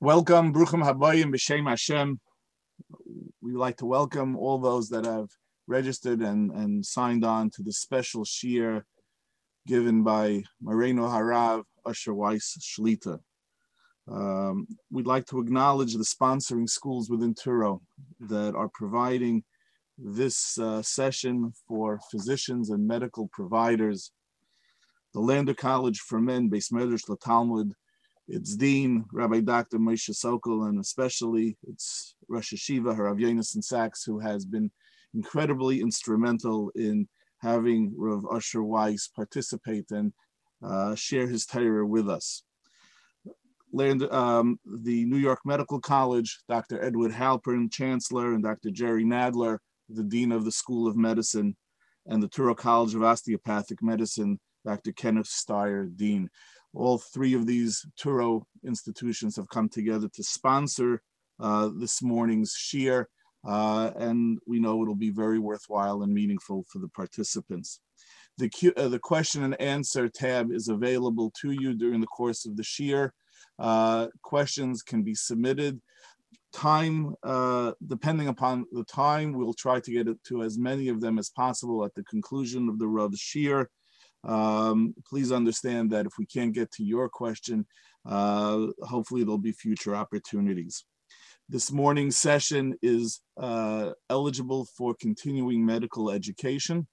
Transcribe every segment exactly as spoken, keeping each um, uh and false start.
Welcome, Bruchim Habayim B'Shem Hashem. We'd like to welcome all those that have registered and, and signed on to the special shiur given by Moreno Harav Usher Weiss Shlita. Um, we'd like to acknowledge the sponsoring schools within Touro that are providing this uh, session for physicians and medical providers. The Lander College for Men, Beis Medrash LaTalmud, its dean, Rabbi Doctor Moshe Sokol, and especially its Rosh Hashiva, Harav Yonason Sachs, who has been incredibly instrumental in having Rav Usher Weiss participate and uh, share his Torah with us. Land, um, the New York Medical College, Doctor Edward Halpern, Chancellor, and Doctor Jerry Nadler, the Dean of the School of Medicine, and the Touro College of Osteopathic Medicine, Doctor Kenneth Steyer, Dean. All three of these Touro institutions have come together to sponsor uh, this morning's shiur, uh, and we know it'll be very worthwhile and meaningful for the participants. The, Q, uh, the question and answer tab is available to you during the course of the shiur. Uh, questions can be submitted. Time, uh, depending upon the time, we'll try to get it to as many of them as possible at the conclusion of the Rav's shiur. Um, please understand that if we can't get to your question, uh, hopefully there'll be future opportunities. This morning's session is uh, eligible for continuing medical education.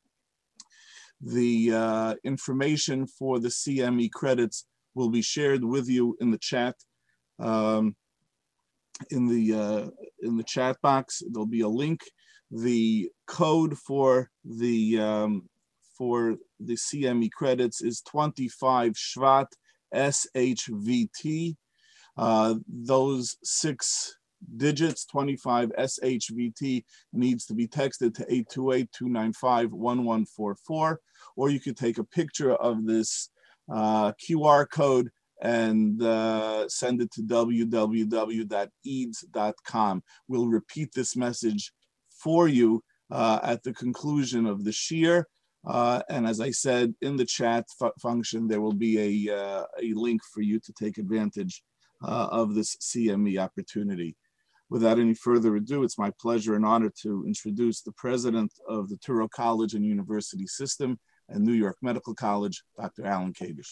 The uh, information for the C M E credits will be shared with you in the chat. Um, in the uh, in the chat box, there'll be a link. The code for the um, for the C M E credits is twenty-five Shvat S H V T. Uh, those six digits, twenty-five S H V T, needs to be texted to eight two eight, two nine five, one one four four, or you could take a picture of this uh, Q R code and uh, send it to w w w dot e d s dot com. We'll repeat this message for you uh, at the conclusion of the shiur. Uh, and as I said, in the chat fu function, there will be a, uh, a link for you to take advantage uh, of this C M E opportunity. Without any further ado, it's my pleasure and honor to introduce the president of the Touro College and University System and New York Medical College, Doctor Alan Kadish.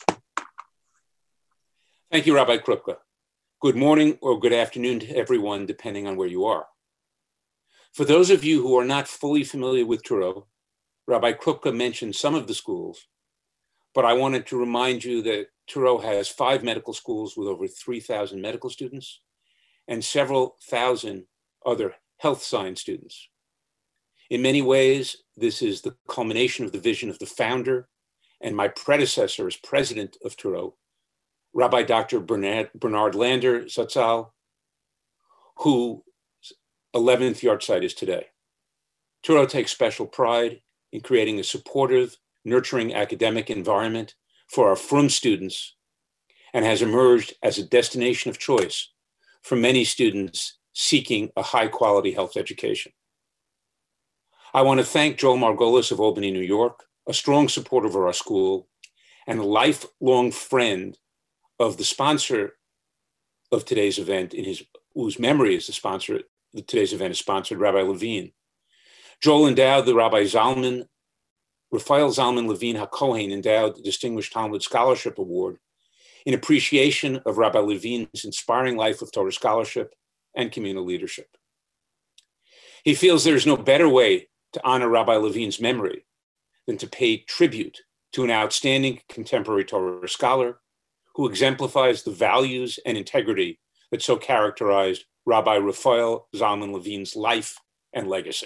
Thank you, Rabbi Krupka. Good morning or good afternoon to everyone, depending on where you are. For those of you who are not fully familiar with Touro, Rabbi Krupka mentioned some of the schools, but I wanted to remind you that Touro has five medical schools with over three thousand medical students and several thousand other health science students. In many ways, this is the culmination of the vision of the founder and my predecessor as president of Touro, Rabbi Doctor Bernard, Bernard Lander Zatzal, whose eleventh yahrzeit is today. Touro takes special pride in creating a supportive, nurturing academic environment for our Frum students and has emerged as a destination of choice for many students seeking a high quality health education. I want to thank Joel Margolis of Albany, New York, a strong supporter of our school and a lifelong friend of the sponsor of today's event, in his, whose memory is the sponsor, today's event is sponsored, Rabbi Levine. Joel endowed the Rabbi Zalman, Raphael Zalman Levine HaKohen endowed the Distinguished Talmud Scholarship Award in appreciation of Rabbi Levine's inspiring life of Torah scholarship and communal leadership. He feels there is no better way to honor Rabbi Levine's memory than to pay tribute to an outstanding contemporary Torah scholar who exemplifies the values and integrity that so characterized Rabbi Raphael Zalman Levine's life and legacy.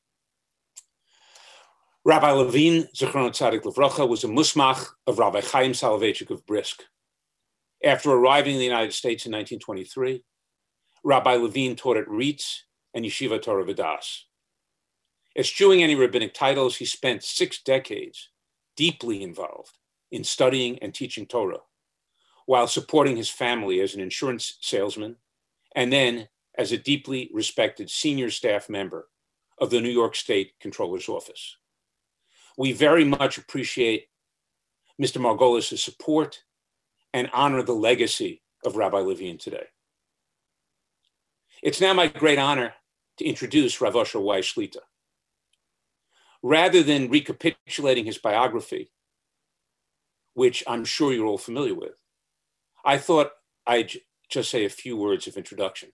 Rabbi Levine, Zichrono Tzadik Livracha, was a musmach of Rabbi Chaim Soloveitchik of Brisk. After arriving in the United States in nineteen twenty-three, Rabbi Levine taught at Reitz and Yeshiva Torah Vodaas. Eschewing any rabbinic titles, he spent six decades deeply involved in studying and teaching Torah, while supporting his family as an insurance salesman, and then as a deeply respected senior staff member of the New York State Comptroller's Office. We very much appreciate Mister Margolis' support and honor the legacy of Rabbi Levine today. It's now my great honor to introduce Rav Osher Weiss Shlita. Rather than recapitulating his biography, which I'm sure you're all familiar with, I thought I'd j- just say a few words of introduction.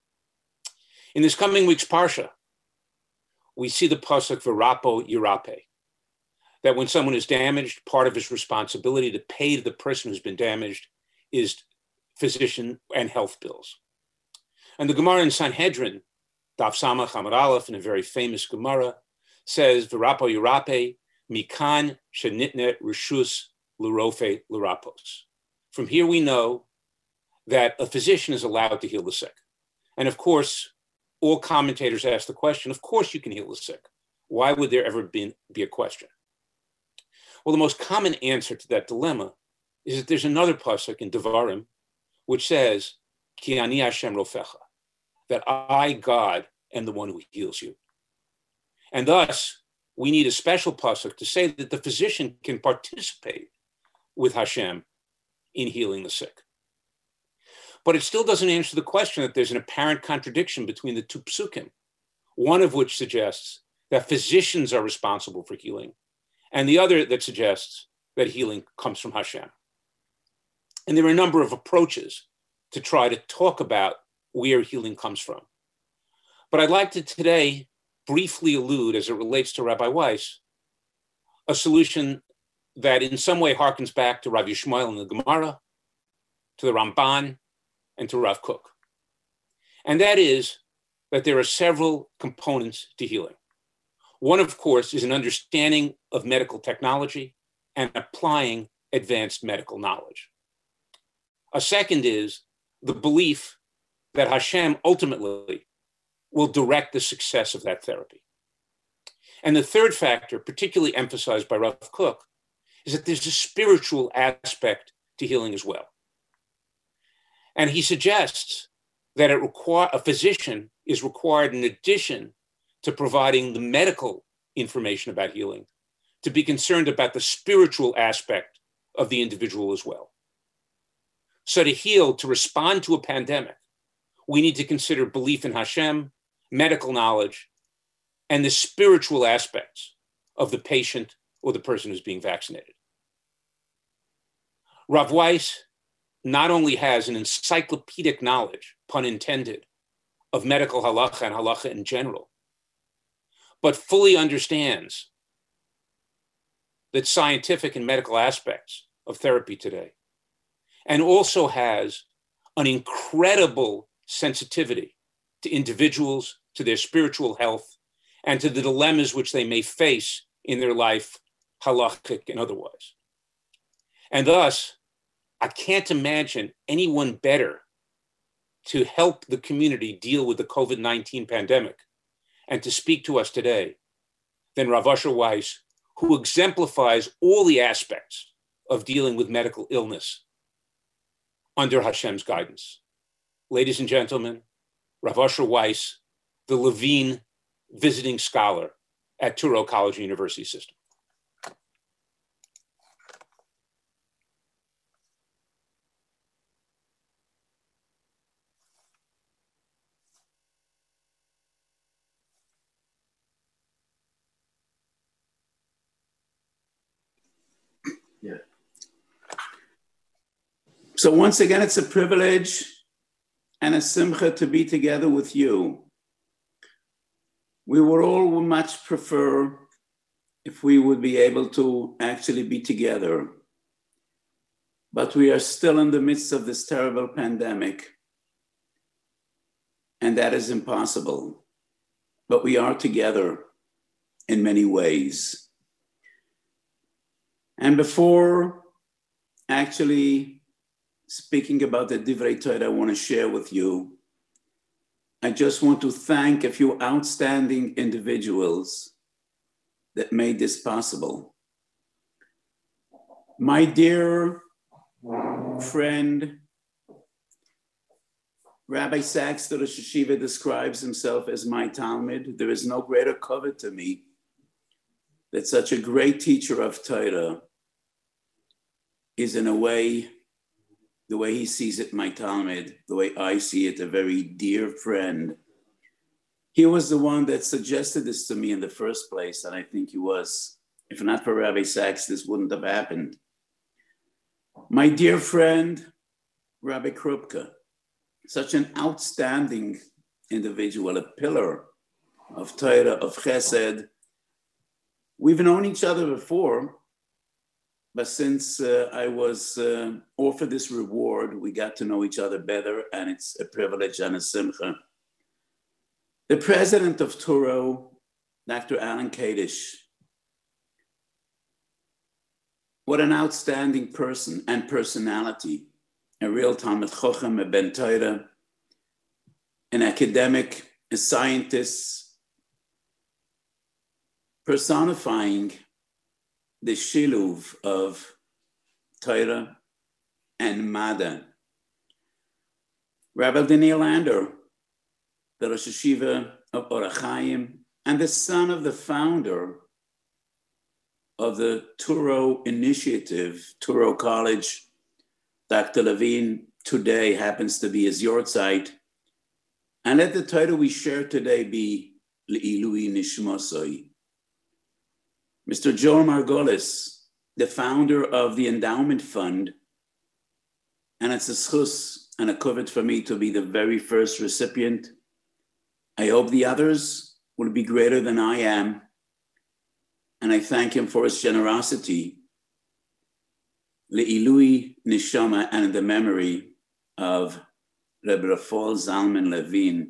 In this coming week's Parsha, we see the pasuk V'rapo Yirape, that when someone is damaged, part of his responsibility to pay to the person who's been damaged is physician and health bills. And the Gemara in Sanhedrin, Daf Samach Amud Aleph, in a very famous Gemara, says V'rapo Yirape Mikan Shenitne Rishus L'Rofe L'Rapos. From here we know that a physician is allowed to heal the sick. And of course, all commentators ask the question, of course you can heal the sick. Why would there ever be, be a question? Well, the most common answer to that dilemma is that there's another pasuk in Devarim which says, Ki ani Hashem rofecha, that I, God, am the one who heals you. And thus, we need a special pasuk to say that the physician can participate with Hashem in healing the sick. But it still doesn't answer the question that there's an apparent contradiction between the two psukim, one of which suggests that physicians are responsible for healing, and the other that suggests that healing comes from Hashem. And there are a number of approaches to try to talk about where healing comes from. But I'd like to today briefly allude, as it relates to Rabbi Weiss, a solution that in some way harkens back to Rav Yishmael in the Gemara, to the Ramban, and to Rav Kook. And that is that there are several components to healing. One, of course, is an understanding of medical technology and applying advanced medical knowledge. A second is the belief that Hashem ultimately will direct the success of that therapy. And the third factor, particularly emphasized by Rav Kook, is that there's a spiritual aspect to healing as well. And he suggests that it require, a physician is required, in addition to providing the medical information about healing, to be concerned about the spiritual aspect of the individual as well. So to heal, to respond to a pandemic, we need to consider belief in Hashem, medical knowledge, and the spiritual aspects of the patient or the person who's being vaccinated. Rav Weiss not only has an encyclopedic knowledge, pun intended, of medical halacha and halacha in general, but fully understands the scientific and medical aspects of therapy today, and also has an incredible sensitivity to individuals, to their spiritual health, and to the dilemmas which they may face in their life, halachic and otherwise. And thus, I can't imagine anyone better to help the community deal with the COVID nineteen pandemic and to speak to us today than Rav Osher Weiss, who exemplifies all the aspects of dealing with medical illness under Hashem's guidance. Ladies and gentlemen, Rav Osher Weiss, the Levine visiting scholar at Touro College and University System. Yeah. So once again, it's a privilege and a simcha to be together with you. We would all much prefer if we would be able to actually be together. But we are still in the midst of this terrible pandemic, and that is impossible. But we are together in many ways. And before actually speaking about the Divrei Torah I want to share with you, I just want to thank a few outstanding individuals that made this possible. My dear friend, Rabbi Sachs, the Rosh Hashiva, describes himself as my Talmud. There is no greater covet to me that such a great teacher of Torah is in a way the way he sees it, my Talmud, the way I see it, a very dear friend. He was the one that suggested this to me in the first place, and I think he was, if not for Rabbi Sachs, this wouldn't have happened. My dear friend, Rabbi Krupke, such an outstanding individual, a pillar of Torah, of Chesed. We've known each other before, but since uh, I was uh, offered this reward, we got to know each other better, and it's a privilege and a simcha. The president of Turo, Doctor Alan Kadish, what an outstanding person and personality, a real Talmid Chochem, a Ben Torah, an academic, a scientist, personifying the shiluv of Torah and Mada. Rabbi Daniel Lander, the Rosh Hashiva of Or HaChaim, and the son of the founder of the Turo Initiative, Turo College. Doctor Levine today happens to be his yortzeit. And let the title we share today be Le'ilui Nishmosoi. Mister Joel Margolis, the founder of the Endowment Fund, and it's a schus and a kavod for me to be the very first recipient. I hope the others will be greater than I am, and I thank him for his generosity. Le'ilui Nishama, and in the memory of Rebbe Rafal Zalman Levine.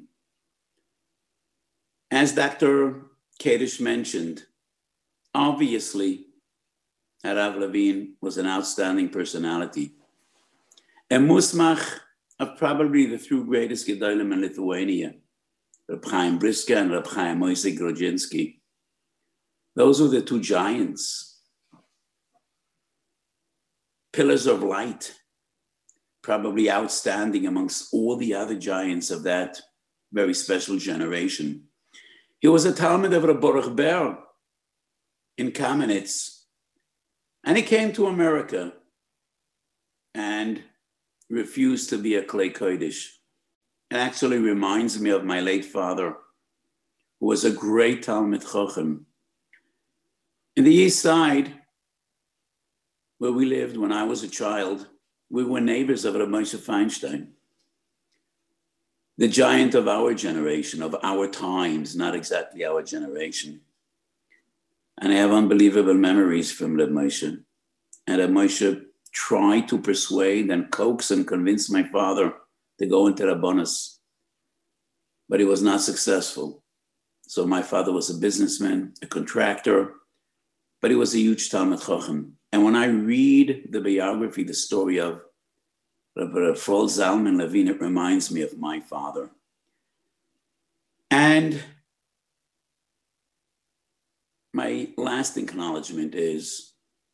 As Doctor Kadish mentioned, obviously, Harav Levine was an outstanding personality. A musmach of probably the two greatest gedolim in Lithuania, Reb Chaim Briska and Reb Chaim Moisei Grodzinski. Those were the two giants, pillars of light, probably outstanding amongst all the other giants of that very special generation. He was a Talmud of Reb Baruch Ber in Kamenetz, and he came to America and refused to be a Klei Kodesh. It actually reminds me of my late father, who was a great Talmid Chochem. In the East Side, where we lived when I was a child, we were neighbors of Reb Moshe Feinstein, the giant of our generation, of our times, not exactly our generation. And I have unbelievable memories from Reb Moshe. And Reb Moshe tried to persuade and coax and convince my father to go into Rabbanos, but he was not successful. So my father was a businessman, a contractor, but he was a huge Talmid Chochem. And when I read the biography, the story of Rabbi Frol Zalman Levine, it reminds me of my father. And my last acknowledgement is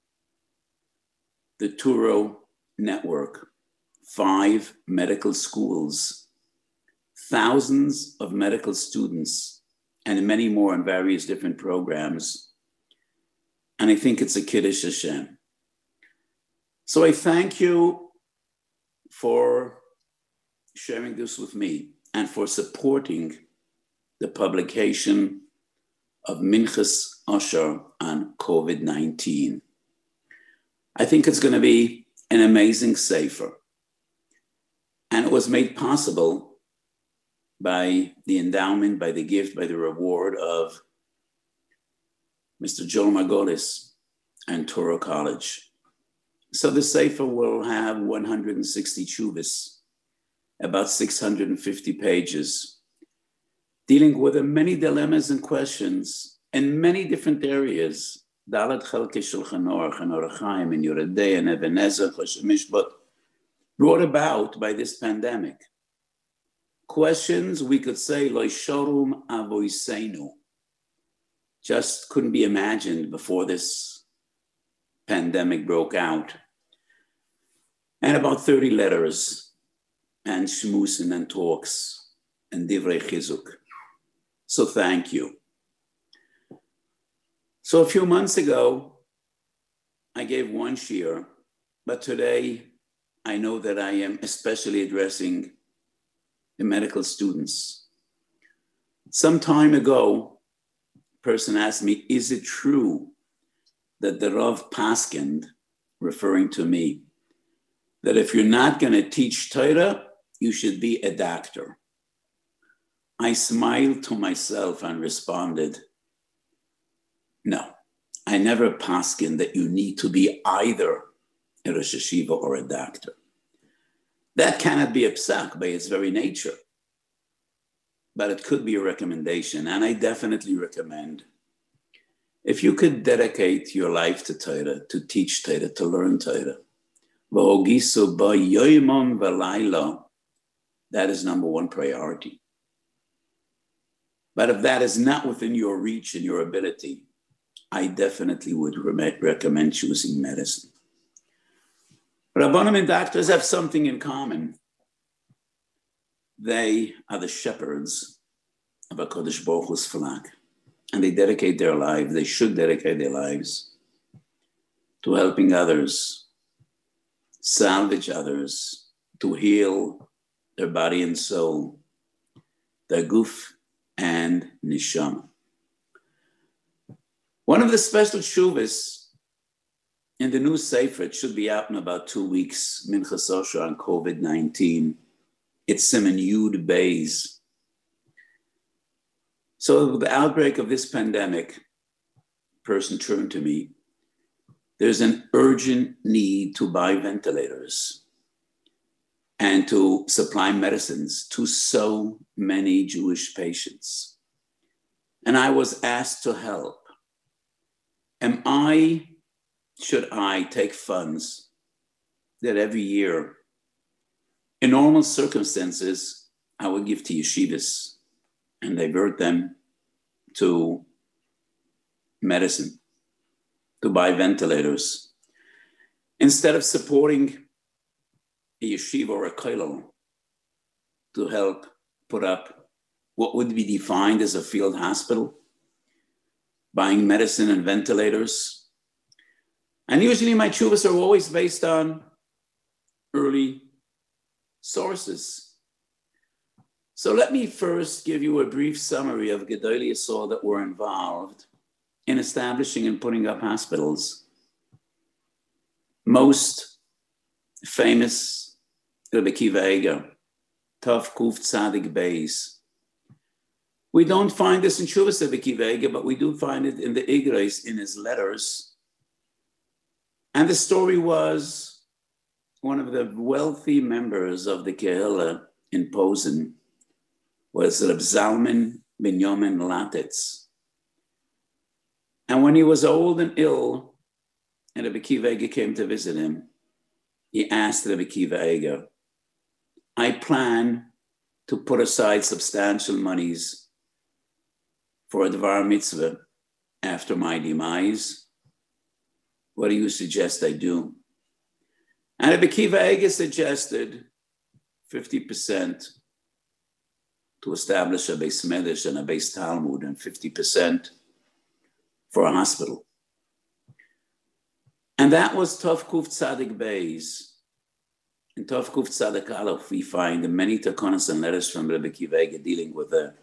the Turo Network, five medical schools, thousands of medical students, and many more in various different programs. And I think it's a Kiddush Hashem. So I thank you for sharing this with me and for supporting the publication of Minchas Asher on COVID nineteen. I think it's going to be an amazing sefer. And it was made possible by the endowment, by the gift, by the reward of Mister Joel Margolis and Turo College. So the sefer will have one hundred sixty tshuvas, about six hundred fifty pages, dealing with many dilemmas and questions in many different areas. Dalet Chelkei Shulchan Aruch and Or HaChaim and Yoreh De'ah and Even Ezer, Choshen Mishpat, brought about by this pandemic. Questions we could say, Lo Shorum Avoseinu, just couldn't be imagined before this pandemic broke out. And about thirty letters and shmusin and talks and divrei chizuk. So thank you. So a few months ago, I gave one shiur, but today I know that I am especially addressing the medical students. Some time ago, a person asked me, is it true that the Rav Paskind, referring to me, that if you're not going to teach Torah, you should be a doctor? I smiled to myself and responded, no, I never paskin that you need to be either a Rosh Yeshiva or a doctor. That cannot be a psak by its very nature, but it could be a recommendation, and I definitely recommend, if you could dedicate your life to Torah, to teach Torah, to learn Torah, that is number one priority. But if that is not within your reach and your ability, I definitely would re- recommend choosing medicine. Rabbanim and doctors have something in common. They are the shepherds of HaKadosh Baruch Hu's flock, and they dedicate their lives, they should dedicate their lives to helping others, salvage others, to heal their body and soul, their guf and neshama. One of the special shuvas in the new Sefer, it should be out in about two weeks, Minchas Osher on COVID nineteen. It's Siman Yud Beis. So with the outbreak of this pandemic, a person turned to me, there's an urgent need to buy ventilators and to supply medicines to so many Jewish patients. And I was asked to help. Am I, should I take funds that every year, in normal circumstances, I would give to yeshivas and divert them to medicine, to buy ventilators, instead of supporting a yeshiva or a kollel to help put up what would be defined as a field hospital, buying medicine and ventilators. And usually my tshuvas are always based on early sources. So let me first give you a brief summary of Gedolei Yisrael that were involved in establishing and putting up hospitals. Most famous, Rebbe Akiva Eiger, Tov Kuf Tzadik Beis. We don't find this in Shuvas Rebbe Akiva Eiger, but we do find it in the Igros, in his letters. And the story was one of the wealthy members of the Kehillah in Posen was Reb Zalman Binyamin Latitz. And when he was old and ill, and Rebbe Akiva Eiger came to visit him, he asked Rebbe Akiva Eiger, I plan to put aside substantial monies for a Dvar Mitzvah after my demise. What do you suggest I do? And Rebbe Akiva Eiger suggested fifty percent to establish a Beis Medrash and a Beis Talmud, and fifty percent for a hospital. And that was Tov Kuf Tzadik Beis. In Tov Kuf Tzadik Aleph, we find many takonos and letters from Rebbe Akiva Eiger dealing with a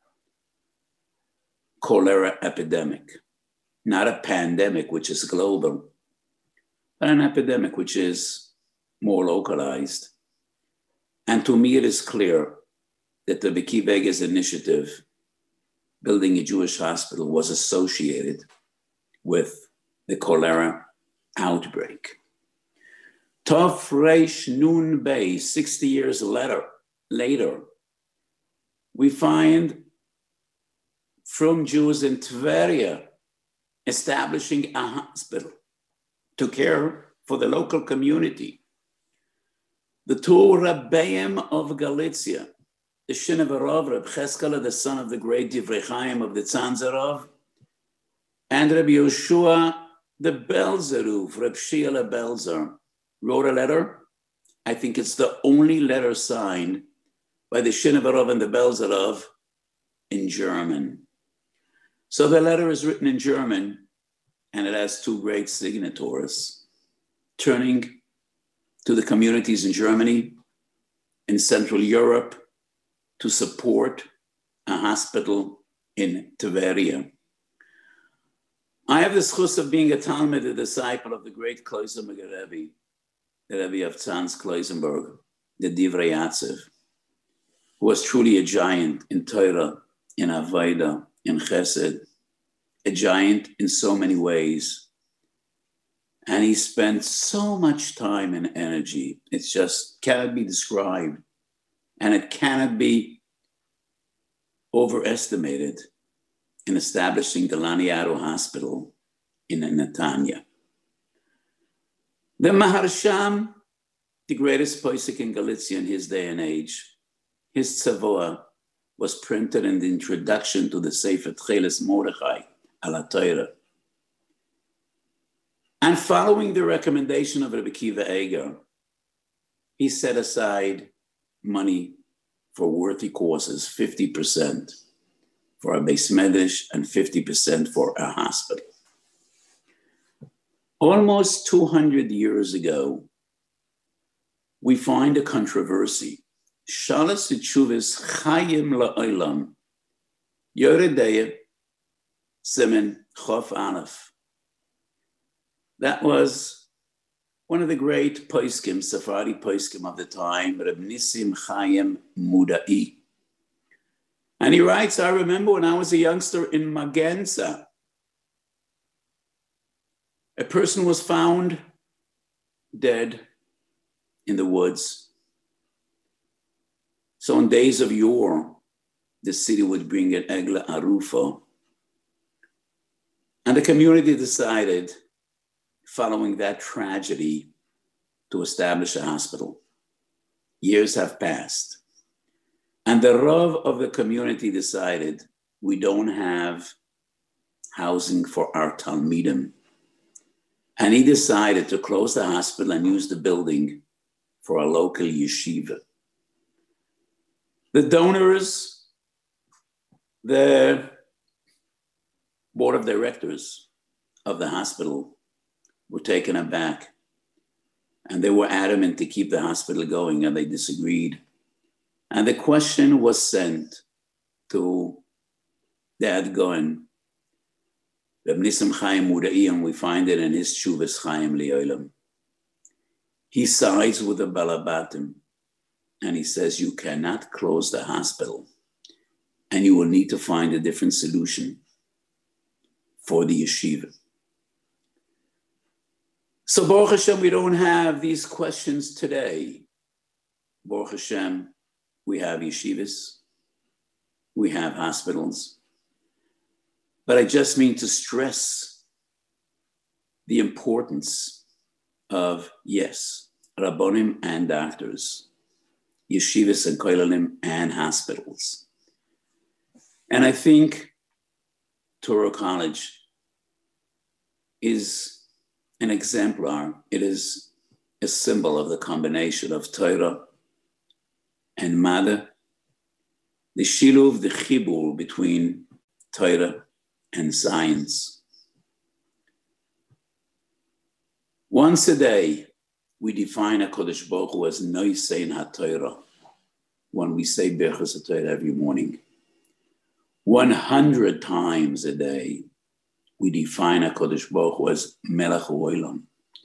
cholera epidemic. Not a pandemic, which is global, but an epidemic which is more localized. And to me, it is clear that the Rebbe Akiva Eiger's initiative, building a Jewish hospital, was associated with the cholera outbreak. Tov Reish Nun Bey, sixty years later, later, we find from Jews in Tveria establishing a hospital to care for the local community. The two Rabbeim of Galicia, the Shinevarav, Reb Cheskala, the son of the great Divrei Chaim of the Tzanzarov, and Rabbi Yoshua, the Belzeruf, Reb Shiela Belzer, wrote a letter. I think it's the only letter signed by the Shinevarav and the Belzerov in German. So the letter is written in German, and it has two great signatories, turning to the communities in Germany, in Central Europe, to support a hospital in Tveria. I have the schus of being a Talmud, a disciple of the great Kloisenberger Rebbe, the Rebbe of Tzanz Kloisenberg, the Divrei Yatziv, who was truly a giant in Torah, in Avodah, in Chesed, a giant in so many ways. And he spent so much time and energy. It just cannot be described, and it cannot be overestimated in establishing the Laniado Hospital in Netanya. The Maharsham, the greatest posek in Galicia in his day and age, his tzavoah was printed in the introduction to the Sefer Tcheles Mordechai, ala Torah. And following the recommendation of Rebbe Kiva Eger, he set aside money for worthy causes, fifty percent for a Beis Medrash and fifty percent for a hospital. Almost two hundred years ago, we find a controversy. Shalas Teshuvos Chayim La'olam, Yoredeya, Simen Chof Aleph. That was one of the great poskim, Sephardi poskim of the time, Reb Nissim Chaim Mudai. And he writes, I remember when I was a youngster in Magenza, a person was found dead in the woods. So in days of yore, the city would bring an Egla Arufa. And the community decided, following that tragedy, to establish a hospital. Years have passed. And the Rav of the community decided, we don't have housing for our Talmidim. And he decided to close the hospital and use the building for a local yeshiva. The donors, the board of directors of the hospital were taken aback, and they were adamant to keep the hospital going, and they disagreed. And the question was sent to the Adgon, Reb Nissim Chaim Mudai, and we find it in his Tshuvas Chaim Li'olam. He sides with the Balabatim, and he says, you cannot close the hospital, and you will need to find a different solution for the yeshiva. So Baruch Hashem, we don't have these questions today. Baruch Hashem, we have yeshivas, we have hospitals. But I just mean to stress the importance of, yes, Rabbonim and doctors, yeshivas and koilalim and hospitals. And I think Torah College is an exemplar. It is a symbol of the combination of Torah and Mada, the shiluv, the chibur between Torah and science. Once a day, we define HaKadosh Baruch Hu as Noisein HaTorah, when we say Birchas HaTorah every morning. one hundred times a day, we define HaKadosh Baruch Hu as Melech HaOlam.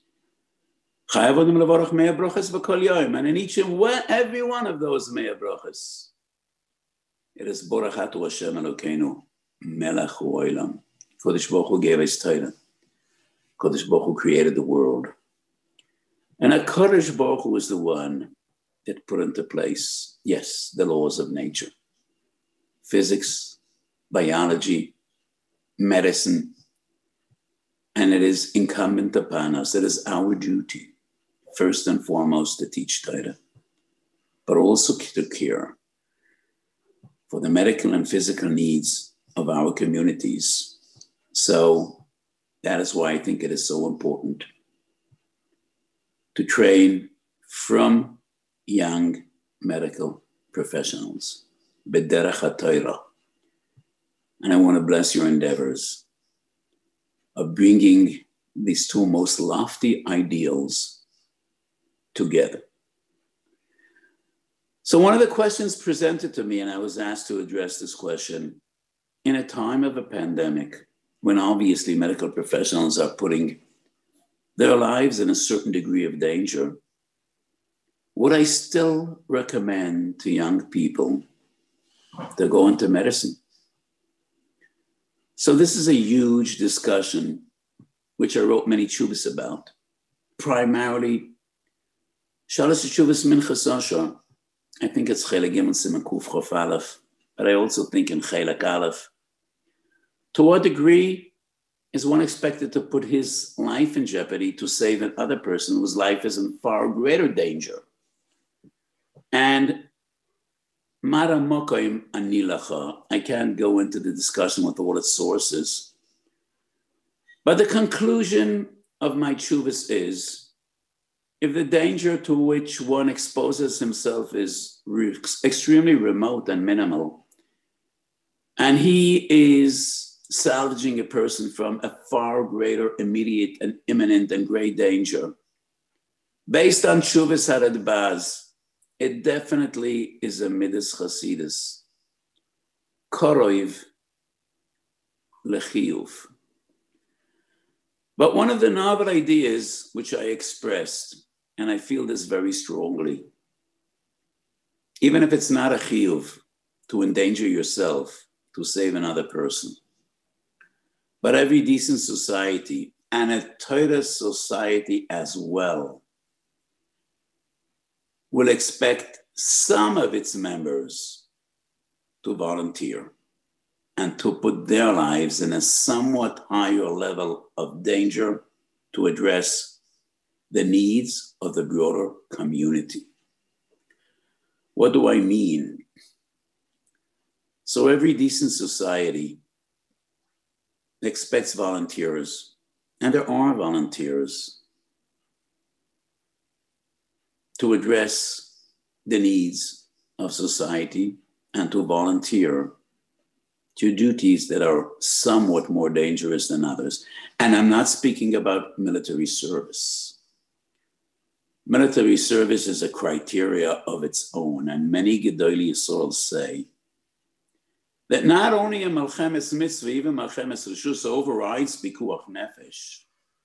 And in each and every one of those Mea Brachas, it is Baruch Atu Hashem Elokeinu, Melech HaOlam. Kadosh Baruch Hu gave us Torah. Kadosh Baruch Hu created the world. And HaKadosh Baruch Hu is the one that put into place, yes, the laws of nature. Physics, biology, medicine. And it is incumbent upon us, it is our duty, first and foremost, to teach Torah, but also to care for the medical and physical needs of our communities. So that is why I think it is so important to train from young medical professionals, B'derech HaTorah. And I want to bless your endeavors of bringing these two most lofty ideals together. So one of the questions presented to me, and I was asked to address this question, in a time of a pandemic, when obviously medical professionals are putting their lives in a certain degree of danger, would I still recommend to young people to go into medicine? So this is a huge discussion, which I wrote many tshuvas about. Primarily, Shalos Tshuvas Minchas Asher, I think it's Chelek Gimel Siman Kuf Chof Aleph, but I also think in Chelek Aleph. To what degree is one expected to put his life in jeopardy to save another person whose life is in far greater danger? And Mara Mokoim Anilacha, I can't go into the discussion with all its sources, but the conclusion of my tshuvas is, if the danger to which one exposes himself is re- extremely remote and minimal, and he is salvaging a person from a far greater immediate and imminent and great danger, based on tshuvas haradbaz, it definitely is a midas chasidus. Koroiv lechiyuv. But one of the novel ideas which I expressed, and I feel this very strongly, even if it's not a chiyuv to endanger yourself to save another person, but every decent society and a Torah society as well will expect some of its members to volunteer and to put their lives in a somewhat higher level of danger to address the needs of the broader community. What do I mean? So every decent society expects volunteers, and there are volunteers, to address the needs of society and to volunteer to duties that are somewhat more dangerous than others. And I'm not speaking about military service. Military service is a criteria of its own, and many Gedolei Yisrael say that not only a Melchemes Mitzvah, even Melchemes Reshus overrides Pikuach Nefesh,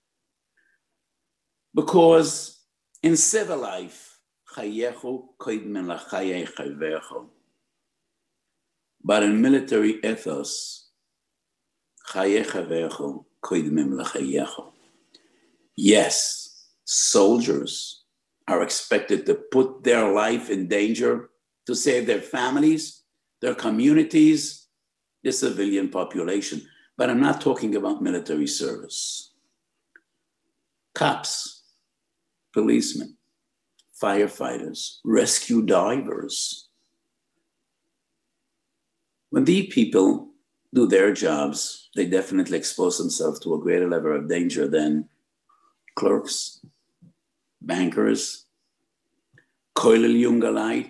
because in civil life, Chayechu koidmen lachayei chayvecho. But in military ethos, chayei chavecho koidmen lachayecho. Yes, soldiers are expected to put their life in danger to save their families, their communities, the civilian population. But I'm not talking about military service. Cops, policemen, firefighters, rescue divers. When these people do their jobs, they definitely expose themselves to a greater level of danger than clerks, bankers, koilel jungalite.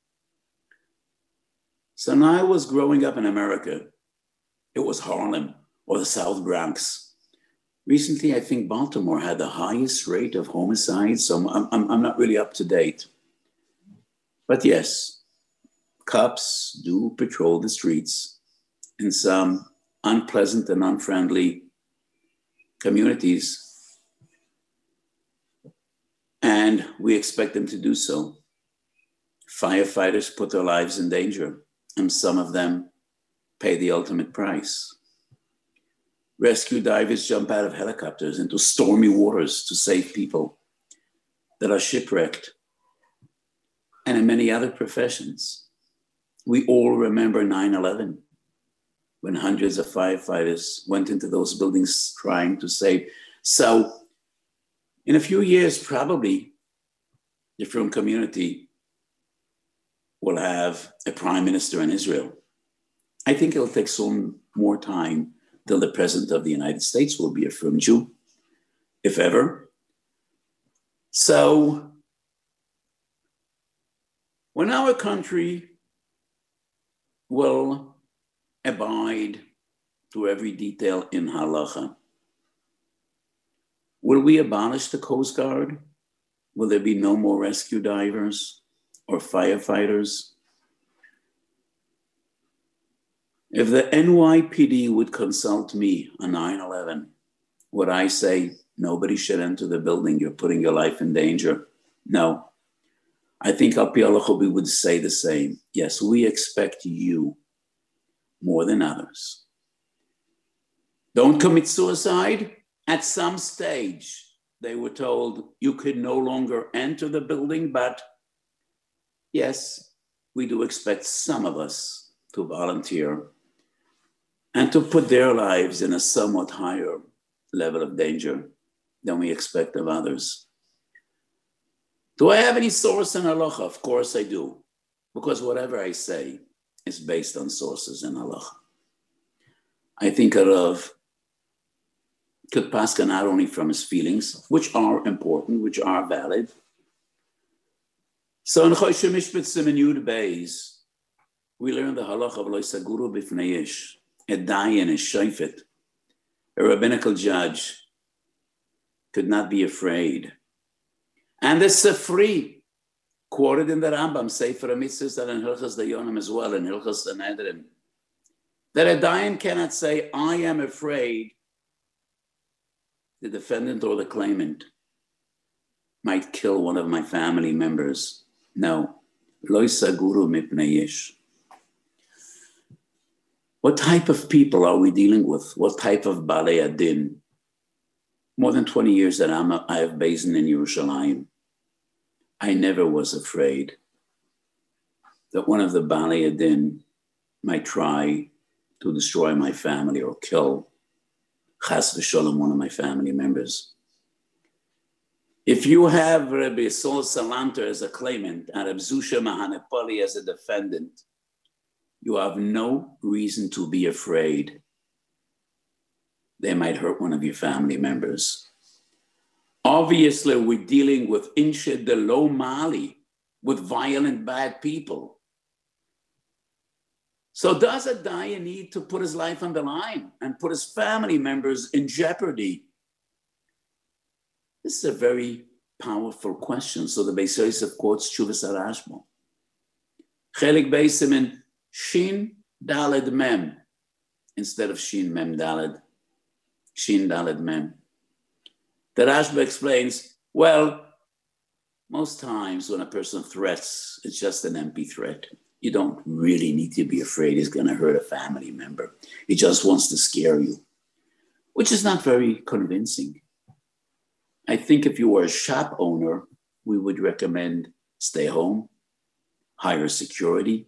So when I was growing up in America, it was Harlem or the South Bronx. Recently, I think Baltimore had the highest rate of homicides, so I'm, I'm, I'm not really up to date. But yes, cops do patrol the streets in some unpleasant and unfriendly communities, and we expect them to do so. Firefighters put their lives in danger, and some of them pay the ultimate price. Rescue divers jump out of helicopters into stormy waters to save people that are shipwrecked. And in many other professions, we all remember nine eleven, when hundreds of firefighters went into those buildings trying to save. So in a few years, probably the Frum community will have a prime minister in Israel. I think it'll take some more time till the president of the United States will be a Frum Jew, if ever. So when our country will abide to every detail in halacha, will we abolish the Coast Guard? will there be no more rescue divers or firefighters? If the N Y P D would consult me on nine eleven, would I say nobody should enter the building, you're putting your life in danger? No. I think Al Pi Halacha we would say the same. Yes, we expect you more than others. Don't commit suicide. At some stage, they were told you could no longer enter the building, but yes, we do expect some of us to volunteer and to put their lives in a somewhat higher level of danger than we expect of others. Do I have any source in halacha? Of course I do, because whatever I say is based on sources in halacha. I think a Rav could paskin not only from his feelings, which are important, which are valid. So in Choshe Mishpat Siman Yud Beis, we learn the halacha of lo saguru b'fnei ish, a dayan, a shofet, a rabbinical judge, could not be afraid. And the Sifri, quoted in the Rambam, Sefer HaMitzvos, and in Hilchos Dayanim as well, in Hilchos Sanhedrin, that a dayan cannot say, I am afraid the defendant or the claimant might kill one of my family members. No. Lo saguru mipnei ish. What type of people are we dealing with? What type of Balei Adin? More than twenty years that I'm a, I have Beis in Yerushalayim. I never was afraid that one of the Balei Adin might try to destroy my family or kill Chas v'sholom, one of my family members. If you have Rabbi Sol Salanter as a claimant and Rabbi Zusha Mahanepali as a defendant, you have no reason to be afraid they might hurt one of your family members. Obviously, we're dealing with Inshe de Lo Mali, with violent, bad people. So does a dayan need to put his life on the line and put his family members in jeopardy? This is a very powerful question. So the Beis Yosef quotes Tshuvas HaRashba. Chelik Beisimin Shin Daled Mem instead of Shin Mem Daled. Shin Daled Mem. The Rashba explains, well, most times when a person threats, it's just an empty threat. You don't really need to be afraid he's going to hurt a family member. He just wants to scare you, which is not very convincing. I think if you were a shop owner, we would recommend stay home, hire security.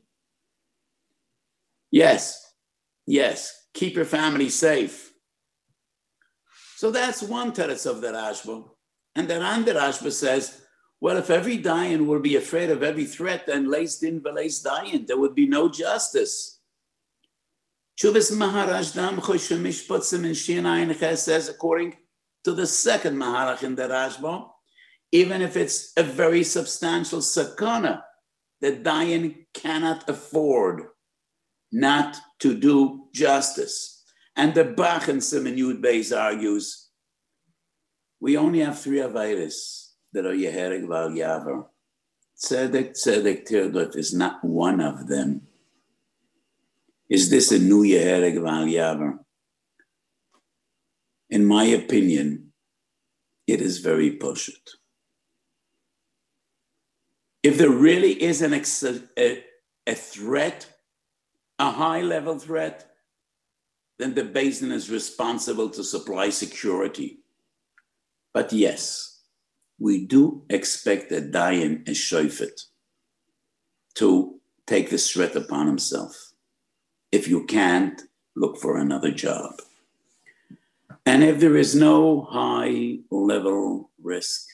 Yes, yes, keep your family safe. So that's one teretz of the Rashba. And the Ran the Rashba says, well, if every dayan will be afraid of every threat, then leis din v'leis dayan, there would be no justice. Tshuvas Maharashdam Choshe Mishpat Siman Shin Ayin Ches says, according to the second Maharach in the Rashba, even if it's a very substantial sakana, the dayan cannot afford not to do justice. And the Bach in Siman Yud Beis argues, we only have three avayros that are Yehereg Val Yaver. Tzedek, Tzedek, Tirdot is not one of them. Is this a new Yehereg Val Yaver? In my opinion, it is very poshut. If there really is an ex- a, a threat, a high-level threat, then the Beis Din is responsible to supply security. But yes, we do expect a dayan, a shofet, to take this threat upon himself. If you can't, look for another job. And if there is no high-level risk,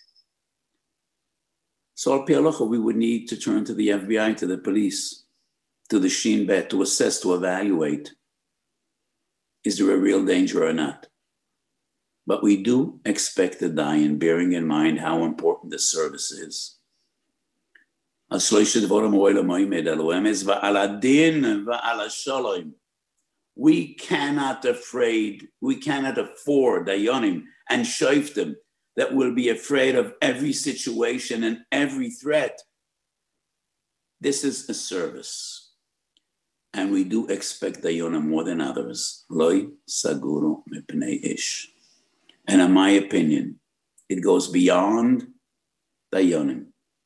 so al pi halacha, we would need to turn to the F B I, to the police, to the Shin Bet, to assess, to evaluate, is there a real danger or not? But we do expect a dayan, bearing in mind how important this service is. We cannot afraid, we cannot afford dayanim and shoftim that will be afraid of every situation and every threat. This is a service. And we do expect Dayonim more than others. Loi saguru mipnei ish. And in my opinion, it goes beyond Dayonim.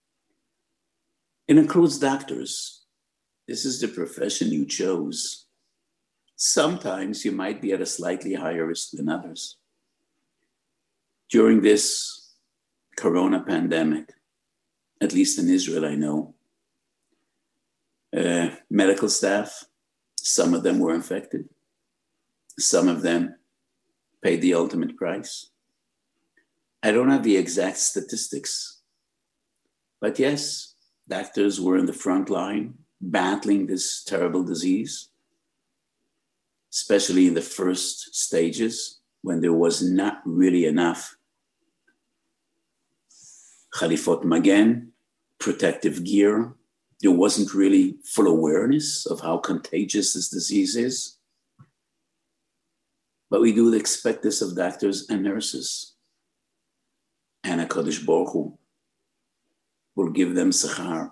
It includes doctors. This is the profession you chose. Sometimes you might be at a slightly higher risk than others. During this corona pandemic, at least in Israel, I know, uh, medical staff, some of them were infected. Some of them paid the ultimate price. I don't have the exact statistics, but yes, doctors were in the front line battling this terrible disease, especially in the first stages when there was not really enough Khalifot Magen, protective gear. There wasn't really full awareness of how contagious this disease is. But we do expect this of doctors and nurses. And HaKadosh Baruch Hu will give them sechar.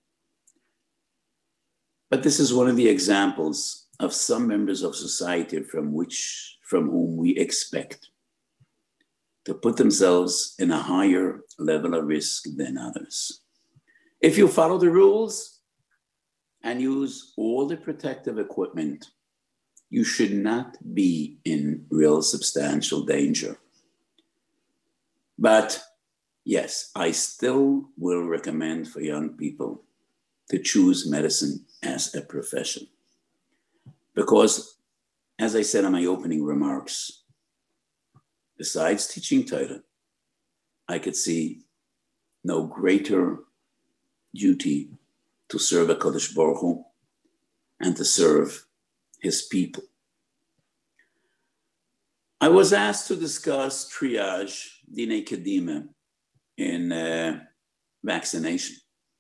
But this is one of the examples of some members of society from which, from whom we expect to put themselves in a higher level of risk than others. If you follow the rules and use all the protective equipment, you should not be in real substantial danger. But yes, I still will recommend for young people to choose medicine as a profession. Because, as I said in my opening remarks, besides teaching Torah, I could see no greater duty to serve HaKadosh Baruch Hu and to serve his people. I was asked to discuss triage, Dinei Kedima, in uh, vaccination.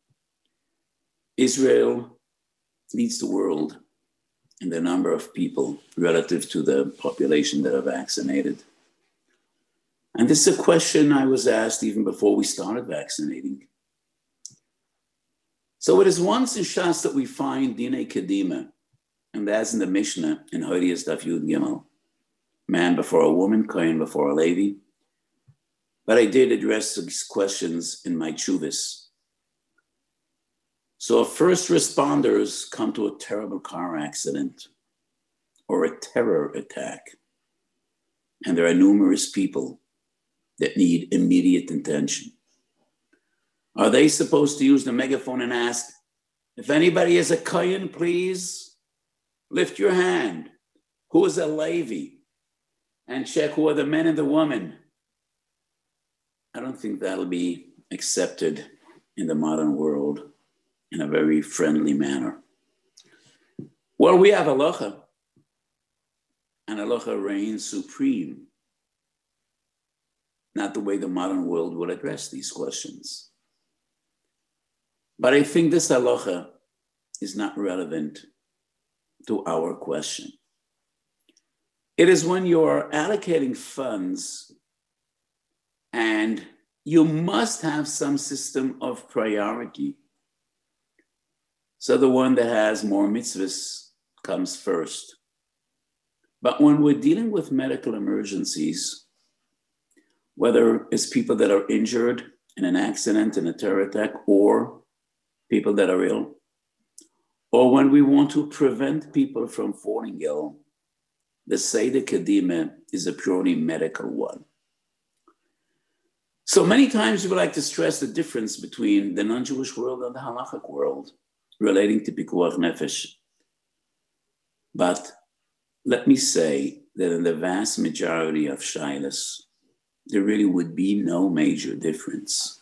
Israel leads the world in the number of people relative to the population that are vaccinated. And this is a question I was asked even before we started vaccinating. So it is once in Shas that we find Dinei Kedima, and that's in the Mishnah in Hodiyas Daf Yud Gimel, man before a woman, Kohen before a Levi. But I did address these questions in my Chuvas. So if first responders come to a terrible car accident or a terror attack, and there are numerous people that need immediate attention, are they supposed to use the megaphone and ask, if anybody is a Kohen, please lift your hand. Who is a Levi? And check who are the men and the women. I don't think that'll be accepted in the modern world in a very friendly manner. Well, we have halacha, and halacha reigns supreme. Not the way the modern world would address these questions. But I think this halacha is not relevant to our question. It is when you're allocating funds and you must have some system of priority. So the one that has more mitzvahs comes first. But when we're dealing with medical emergencies, whether it's people that are injured in an accident, in a terror attack, or people that are ill, or when we want to prevent people from falling ill, the Seder Kedima is a purely medical one. So many times we would like to stress the difference between the non-Jewish world and the halachic world relating to Pikuach Nefesh. But let me say that in the vast majority of Shailas, there really would be no major difference.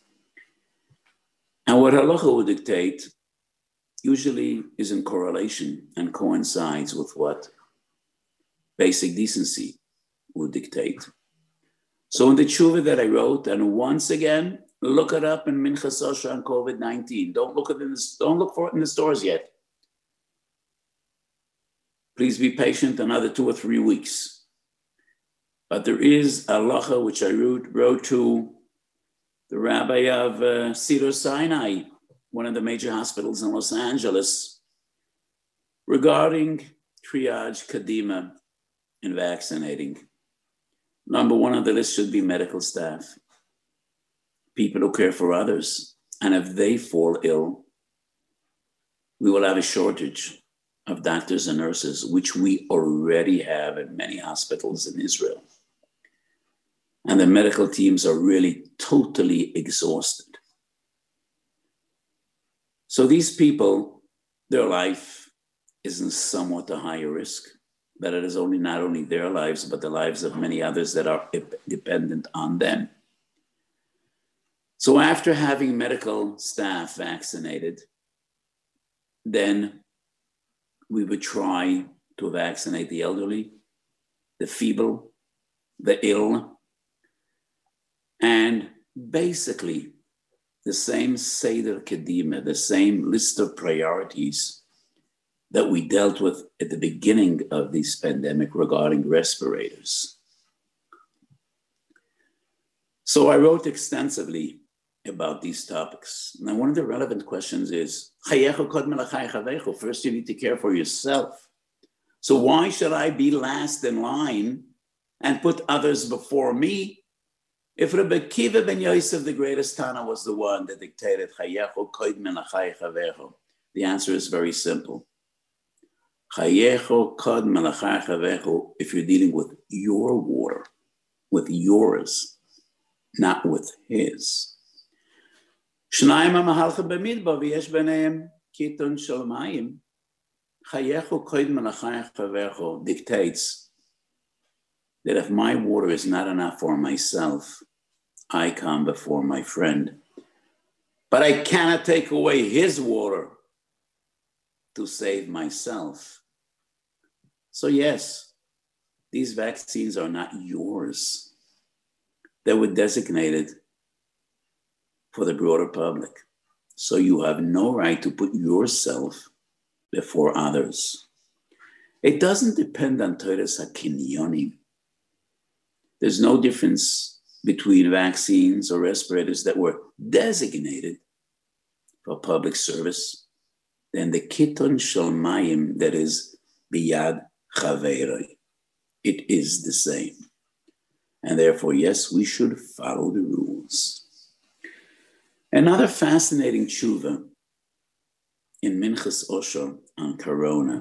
And what halacha would dictate usually is in correlation and coincides with what basic decency would dictate. So in the tshuva that I wrote, and once again, look it up in Minchas Osher on COVID nineteen. Don't look, at it in the, don't look for it in the stores yet. Please be patient another two or three weeks. But there is a halacha which I wrote, wrote to the rabbi of uh, Cedar Sinai, one of the major hospitals in Los Angeles, regarding triage kadima in vaccinating. Number one on the list should be medical staff, people who care for others. And if they fall ill, we will have a shortage of doctors and nurses, which we already have in many hospitals in Israel. And the medical teams are really totally exhausted. So these people, their life is in somewhat a higher risk, that it is only not only their lives, but the lives of many others that are dependent on them. So after having medical staff vaccinated, then we would try to vaccinate the elderly, the feeble, the ill, and basically the same Seder Kedima, the same list of priorities that we dealt with at the beginning of this pandemic regarding respirators. So I wrote extensively about these topics. Now, one of the relevant questions is, first you need to care for yourself. So why should I be last in line and put others before me? If Rabbi Akiva ben Yosef, the greatest Tana, was the one that dictated, the answer is very simple. If you're dealing with your water, with yours, not with his. שניים המהלכים במדבר ויש ביניהם קיטון של מים. חייך קודם לחייך חברך dictates that if my water is not enough for myself, I come before my friend. But I cannot take away his water to save myself. So yes, these vaccines are not yours. They were designated for the broader public. So you have no right to put yourself before others. It doesn't depend on Toras HaKinyonim. There's no difference between vaccines or respirators that were designated for public service than the Kiton Shel Mayim that is Biyad Chaveroi. It is the same. And therefore, yes, we should follow the rules. Another fascinating tshuva in Minchas Osher on Corona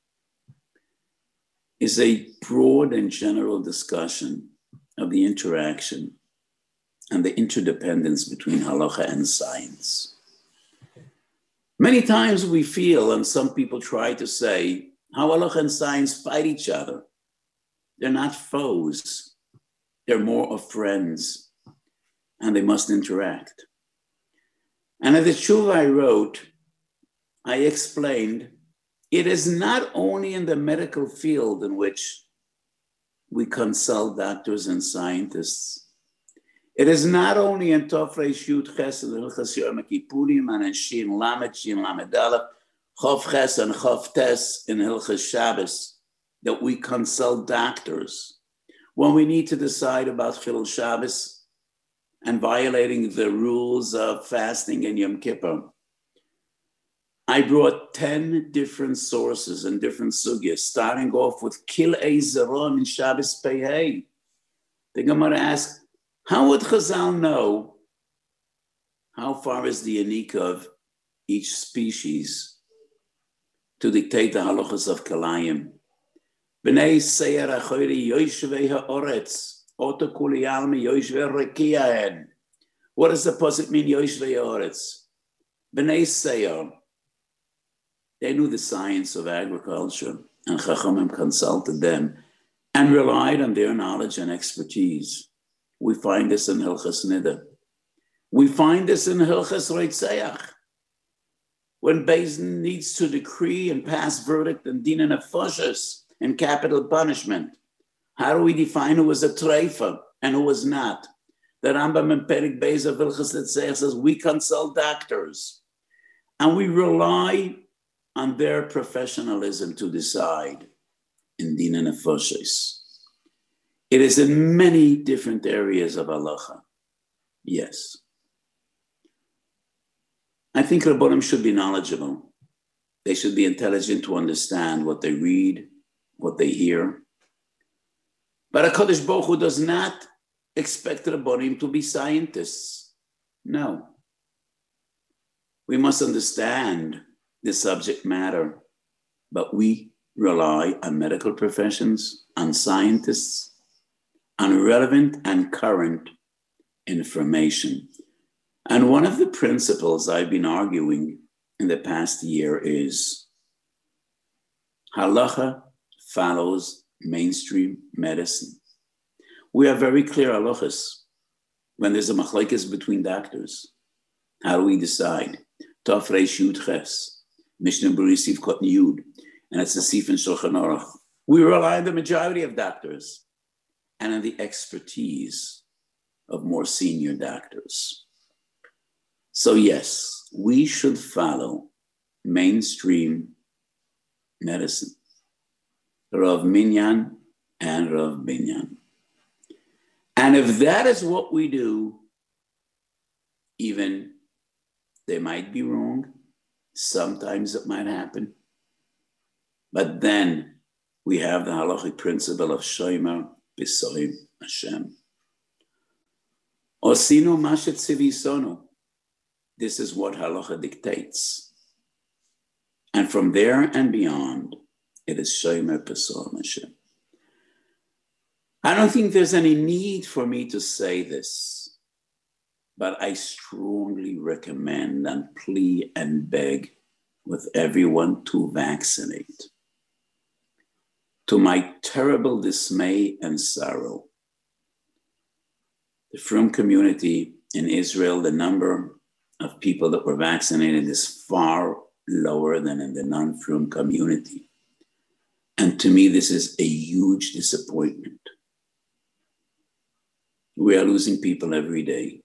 is a broad and general discussion of the interaction and the interdependence between halacha and science. Many times we feel, and some people try to say, how halacha and science fight each other. They're not foes. They're more of friends, and they must interact. And at the tshuva I wrote, I explained, it is not only in the medical field in which we consult doctors and scientists. It is not only in Tofrei Shut Ches and Hilchas Yom Kippurim and in Shin Lamed, Shin Lamed Aleph, Chof Ches and Chof Tes in Hilchas Shabbos that we consult doctors when we need to decide about Chilul Shabbos and violating the rules of fasting in Yom Kippur. I brought ten different sources and different sugyas, starting off with Kil'ei Zeron in Shabbos Pehei. The Gemara asked, how would Chazal know how far is the yanik of each species to dictate the halachas of Kalayim? B'nei Seir Achoyri Yoshvei Ha'oretz. What does the pasuk mean, Yoshvei Ha'oretz? B'nei Seir. They knew the science of agriculture, and Chachamim consulted them and relied on their knowledge and expertise. We find this in Hilchas Nida. We find this in Hilchas Reitzeach. When Beis Din needs to decree and pass verdict and din nefashos and capital punishment, how do we define who was a treifa and who was not? The Rambam in Perik Beis of Hilchas Reitzeach says we consult doctors and we rely on their professionalism to decide in din nefashos. It is in many different areas of halacha. Yes. I think Rabbonim should be knowledgeable. They should be intelligent to understand what they read, what they hear. But HaKadosh Baruch Hu does not expect Rabbonim to be scientists. No. We must understand the subject matter, but we rely on medical professions, on scientists, on relevant and current information. And one of the principles I've been arguing in the past year is halacha follows mainstream medicine. We are very clear halachas when there's a machlekes between doctors. How do we decide? Tov Reish Yud Ches, Mishnah Berurah Sivkot Yud, and it's a Sif in Shulchan Aruch. We rely on the majority of doctors and on the expertise of more senior doctors. So yes, we should follow mainstream medicine. Rav Minyan and Rav Binyan. And if that is what we do, even they might be wrong. Sometimes it might happen. But then we have the halachic principle of Shomer B'Soim Hashem. Osinu Mashet Tzivisonu. This is what halacha dictates. And from there and beyond, it is Shomer B'Soim Hashem. I don't think there's any need for me to say this, but I strongly recommend and plea and beg with everyone to vaccinate. To my terrible dismay and sorrow, the Frum community in Israel, the number of people that were vaccinated is far lower than in the non-Frum community. And to me, this is a huge disappointment. We are losing people every day.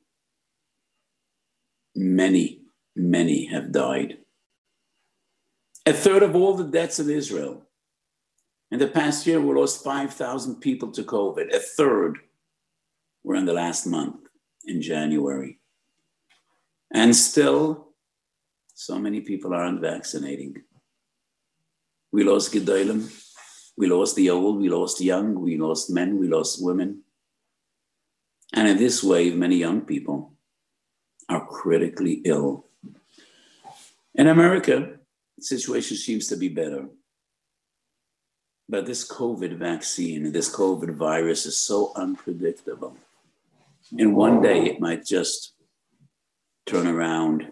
Many, many have died. A third of all the deaths in Israel. In the past year, we lost five thousand people to COVID. A third were in the last month, in January. And still, so many people aren't vaccinating. We lost Gedolim. We lost the old. We lost young. We lost men. We lost women. And in this way, many young people are critically ill. In America, the situation seems to be better. But this COVID vaccine, this COVID virus is so unpredictable. In one day, it might just turn around.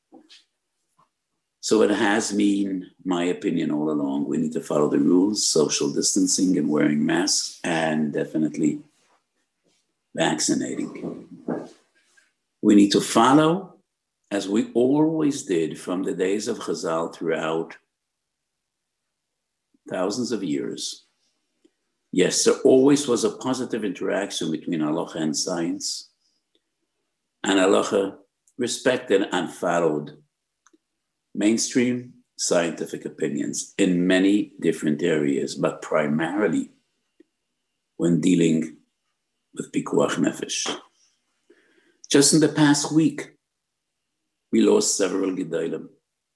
So it has been my opinion all along. We need to follow the rules, social distancing and wearing masks, and definitely vaccinating. We need to follow, as we always did from the days of Chazal throughout thousands of years. Yes, there always was a positive interaction between halacha and science, and halacha respected and followed mainstream scientific opinions in many different areas, but primarily when dealing with pikuach nefesh. Just in the past week, we lost several gedolim.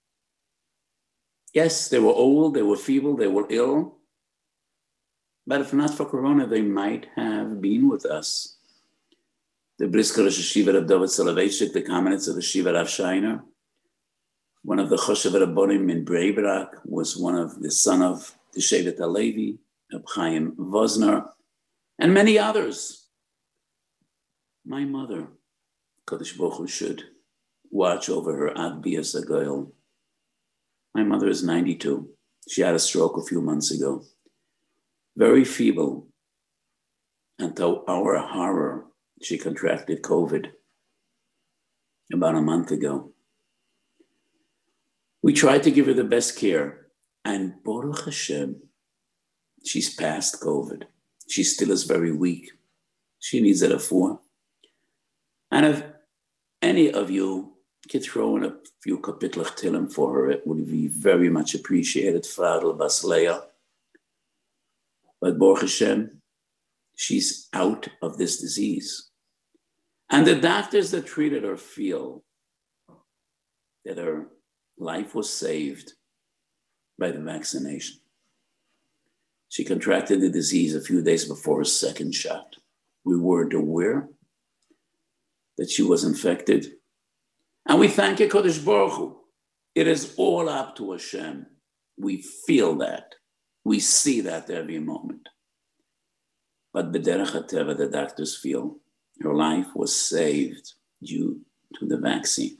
Yes, they were old, they were feeble, they were ill. But if not for Corona, they might have been with us. The Brisker Rosh Yeshiva of David Soloveitchik, the Kamenetz of the Shiva Rav Shiner, one of the Choshev Rabbonim in Bnei Brak, was one of the son of the Shevet HaLevi, Reb Chaim Vosner, and many others. My mother, Kadosh Baruch Hu, should watch over her Ad Bias Agoyel. My mother is ninety-two. She had a stroke a few months ago. Very feeble. And to our horror, she contracted COVID about a month ago. We tried to give her the best care. And Baruch Hashem, she's past COVID. She still is very weak. She needs a refuah. And if any of you could throw in a few kapitlach tilim for her, it would be very much appreciated. Fadl Basleya. But Baruch Hashem, she's out of this disease. And the doctors that treated her feel that her life was saved by the vaccination. She contracted the disease a few days before her second shot. We weren't aware that she was infected. And we thank HaKadosh Baruch Hu. It is all up to Hashem. We feel that. We see that every moment. But B'derech HaTeva, the doctors feel her life was saved due to the vaccine.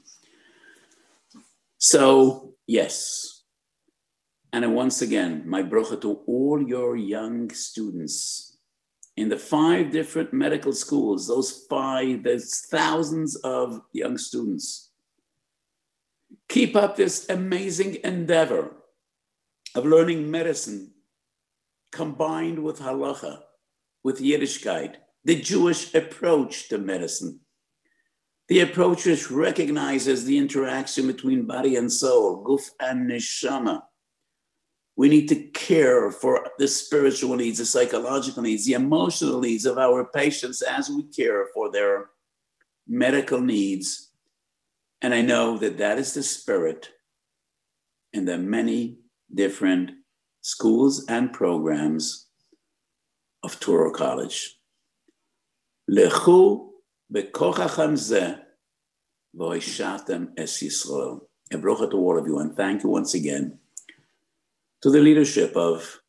So, yes. And then once again, my bracha to all your young students in the five different medical schools, those five, there's thousands of young students. Keep up this amazing endeavor of learning medicine combined with halacha, with Yiddishkeit, the Jewish approach to medicine. The approach which recognizes the interaction between body and soul, guf and neshama. We need to care for the spiritual needs, the psychological needs, the emotional needs of our patients as we care for their medical needs. And I know that that is the spirit in the many different schools and programs of Touro College. Lechu bekochachem zeh v'hoishatem es Yisrael. A bracha to all of you, and thank you once again to the leadership of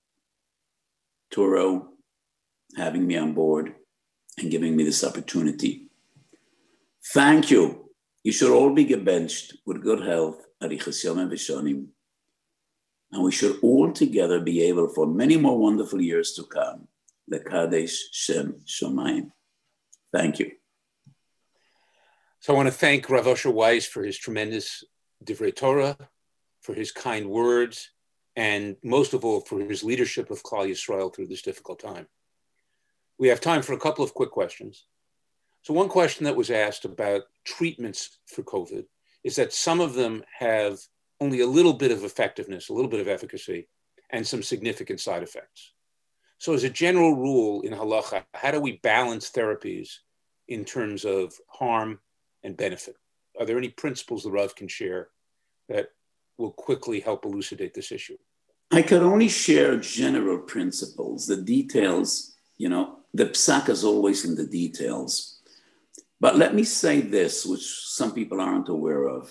Touro having me on board and giving me this opportunity. Thank you. You should all be gebenched with good health, arichas yomim v'shonim, and we should all together be able for many more wonderful years to come. Lekadesh Shem Shomayim. Thank you. So I want to thank Rav Osher Weiss for his tremendous Divrei Torah, for his kind words, and most of all, for his leadership of Klal Yisrael through this difficult time. We have time for a couple of quick questions. So one question that was asked about treatments for COVID is that some of them have only a little bit of effectiveness, a little bit of efficacy, and some significant side effects. So as a general rule in halacha, how do we balance therapies in terms of harm and benefit? Are there any principles the Rav can share that will quickly help elucidate this issue? I could only share general principles. The details, you know, the psak is always in the details. But let me say this, which some people aren't aware of.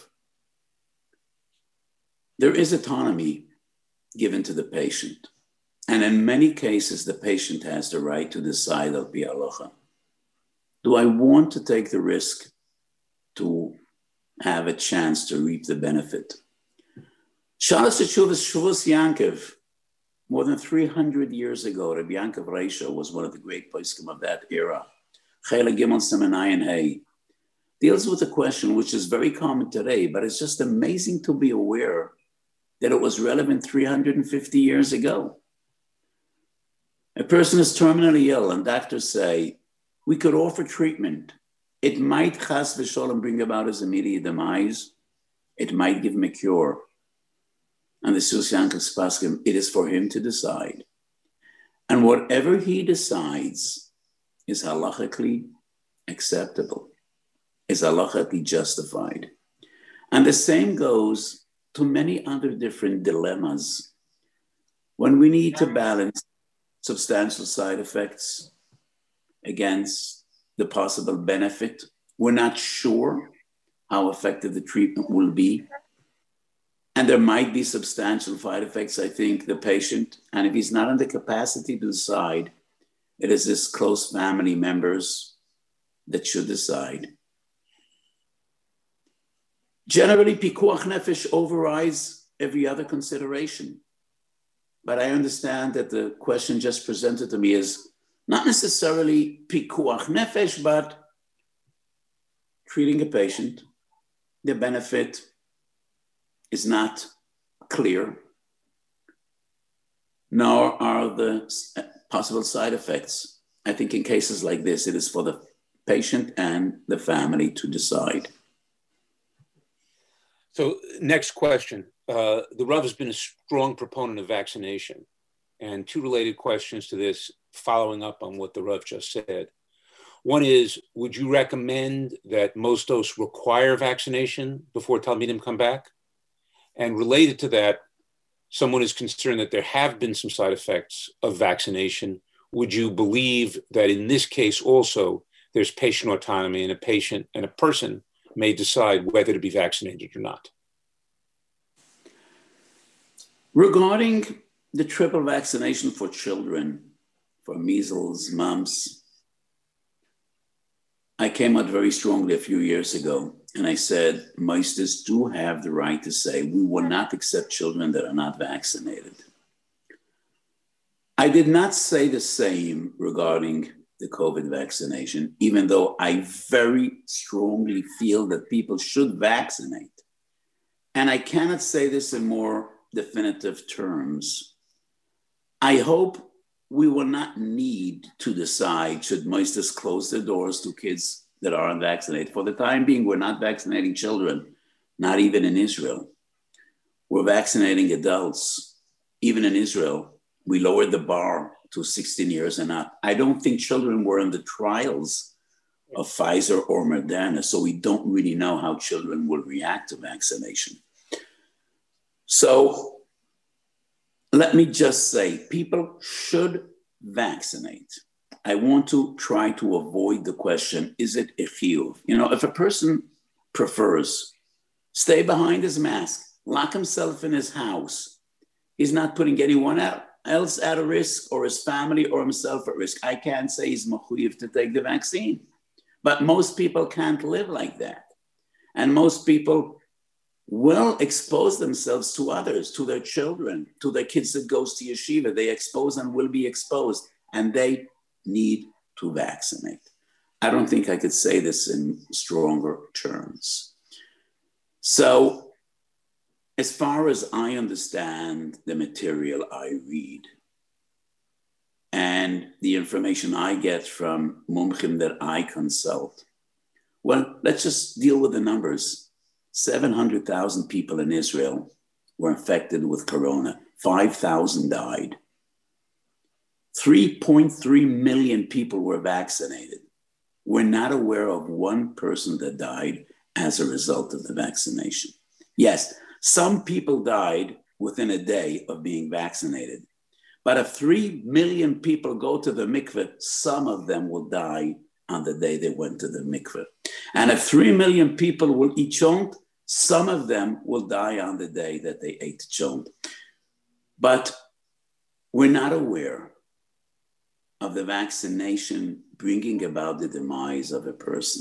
There is autonomy given to the patient. And in many cases, the patient has the right to decide al pi halacha. Do I want to take the risk to have a chance to reap the benefit? Shalas Teshuvas Shuvas Yankov, more than three hundred years ago, Rabbi Yankov Reisha was one of the great poskim of that era. Chayla Gimel Semenayin Hay deals with a question which is very common today, but it's just amazing to be aware that it was relevant three hundred fifty years ago. A person is terminally ill and doctors say, we could offer treatment. It might chas v'sholem bring about his immediate demise. It might give him a cure. And the Sus Yankov's paskim, it is for him to decide. And whatever he decides is halachically acceptable, is halachically justified. And the same goes to many other different dilemmas. When we need to balance substantial side effects against the possible benefit, we're not sure how effective the treatment will be. And there might be substantial side effects, I think, the patient, and if he's not in the capacity to decide, it is his close family members that should decide. Generally, pikuach nefesh overrides every other consideration. But I understand that the question just presented to me is not necessarily pikuach nefesh, but treating a patient. The benefit is not clear, nor are the possible side effects. I think in cases like this, it is for the patient and the family to decide. So next question. Uh, the Rav has been a strong proponent of vaccination. And two related questions to this. following up on what the Rav just said. One is, would you recommend that Mosdos require vaccination before Talmidim come back? And related to that, someone is concerned that there have been some side effects of vaccination. Would you believe that in this case also there's patient autonomy and a patient and a person may decide whether to be vaccinated or not? Regarding the triple vaccination for children, for measles, mumps, I came out very strongly a few years ago and I said, Meisters do have the right to say we will not accept children that are not vaccinated. I did not say the same regarding the COVID vaccination, even though I very strongly feel that people should vaccinate. And I cannot say this in more definitive terms. I hope we will not need to decide should Meisters close their doors to kids that are unvaccinated. For the time being, we're not vaccinating children, not even in Israel. We're vaccinating adults. Even in Israel, we lowered the bar to sixteen years and up. I don't think children were in the trials of Pfizer or Moderna, so we don't really know how children will react to vaccination. So let me just say, people should vaccinate. I want to try to avoid the question, is it a chiyuv? You know, if a person prefers stay behind his mask, lock himself in his house, he's not putting anyone else at a risk or his family or himself at risk. I can't say he's mechuyev to take the vaccine. But most people can't live like that. And most people will expose themselves to others, to their children, to their kids that goes to yeshiva. They expose and will be exposed, and they need to vaccinate. I don't think I could say this in stronger terms. So as far as I understand the material I read and the information I get from mumchim that I consult, well, let's just deal with the numbers. seven hundred thousand people in Israel were infected with corona. five thousand died. three point three million people were vaccinated. We're not aware of one person that died as a result of the vaccination. Yes, some people died within a day of being vaccinated. But if three million people go to the mikveh, some of them will die on the day they went to the mikveh. And if three million people will eat chont, some of them will die on the day that they ate chont. But we're not aware of the vaccination bringing about the demise of a person.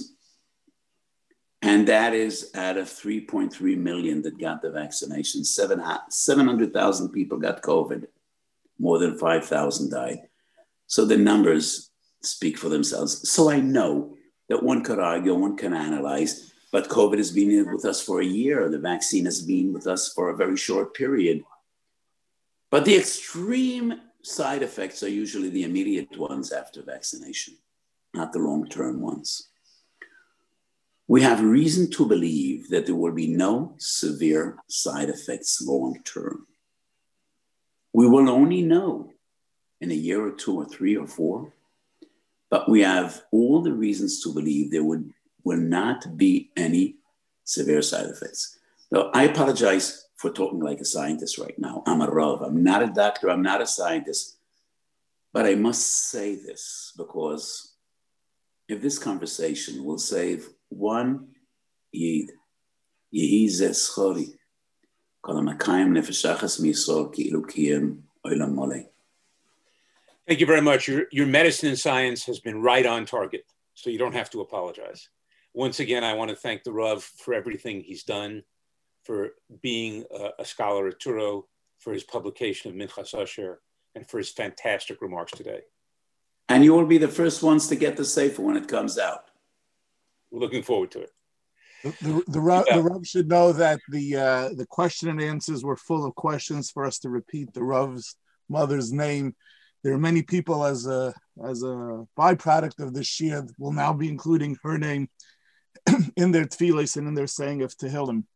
And that is out of three point three million that got the vaccination, seven hundred thousand people got COVID, more than five thousand died. So the numbers speak for themselves. So I know that one could argue, one can analyze, but COVID has been with us for a year. The vaccine has been with us for a very short period. But the extreme side effects are usually the immediate ones after vaccination, not the long-term ones. We have reason to believe that there will be no severe side effects long-term. We will only know in a year or two or three or four, but we have all the reasons to believe there would will not be any severe side effects. So I apologize for talking like a scientist right now. I'm a Rav, I'm not a doctor, I'm not a scientist. But I must say this because if this conversation will save one Yid, Yehi Zeh Schori, Kol HaMakayim Nefeshachas Misol Ki'ilu Kiyem Olam Molei. Thank you very much. Your, your medicine and science has been right on target, so you don't have to apologize. Once again, I want to thank the Rav for everything he's done, for being a, a scholar at Turo, for his publication of Minchas Asher, and for his fantastic remarks today. And you will be the first ones to get the sefer when it comes out. We're looking forward to it. The, the, the, Rav, yeah. the Rav should know that the uh, the question and answers were full of questions for us to repeat the Rav's mother's name. There are many people as a as a byproduct of this shir will now be including her name in their tefillos and in their saying of Tehillim.